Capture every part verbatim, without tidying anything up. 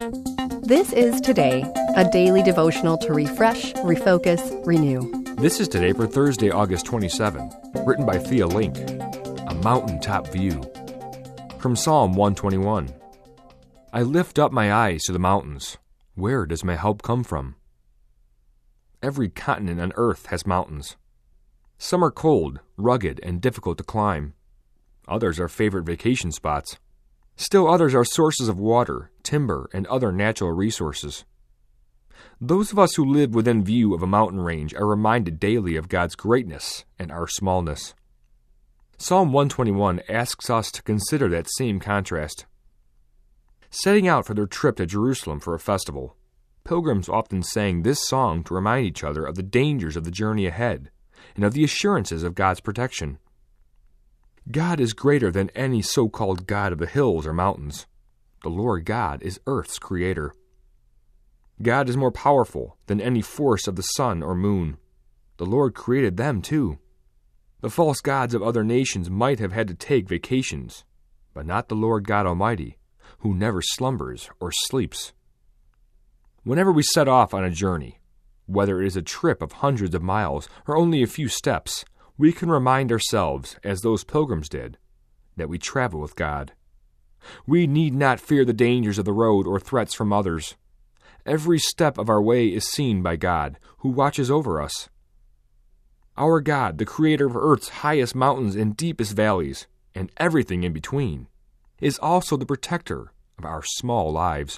This is Today, a daily devotional to refresh, refocus, renew. This is Today for Thursday, August twenty-seventh, written by Thea Link. A mountaintop view. From Psalm one twenty-one. I lift up my eyes to the mountains. Where does my help come from? Every continent on earth has mountains. Some are cold, rugged, and difficult to climb. Others are favorite vacation spots. Still others are sources of water, timber, and other natural resources. Those of us who live within view of a mountain range are reminded daily of God's greatness and our smallness. Psalm one twenty-one asks us to consider that same contrast. Setting out for their trip to Jerusalem for a festival, pilgrims often sang this song to remind each other of the dangers of the journey ahead and of the assurances of God's protection. God is greater than any so-called God of the hills or mountains. The Lord God is earth's creator. God is more powerful than any force of the sun or moon. The Lord created them too. The false gods of other nations might have had to take vacations, but not the Lord God Almighty, who never slumbers or sleeps. Whenever we set off on a journey, whether it is a trip of hundreds of miles or only a few steps, we can remind ourselves, as those pilgrims did, that we travel with God. We need not fear the dangers of the road or threats from others. Every step of our way is seen by God, who watches over us. Our God, the creator of earth's highest mountains and deepest valleys, and everything in between, is also the protector of our small lives.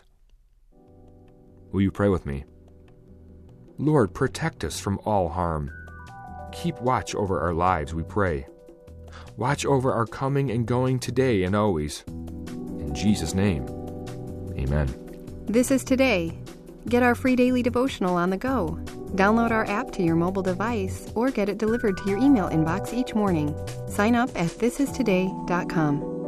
Will you pray with me? Lord, protect us from all harm. Keep watch over our lives, we pray. Watch over our coming and going today and always. In Jesus' name, amen. This is Today. Get our free daily devotional on the go. Download our app to your mobile device or get it delivered to your email inbox each morning. Sign up at this is today dot com.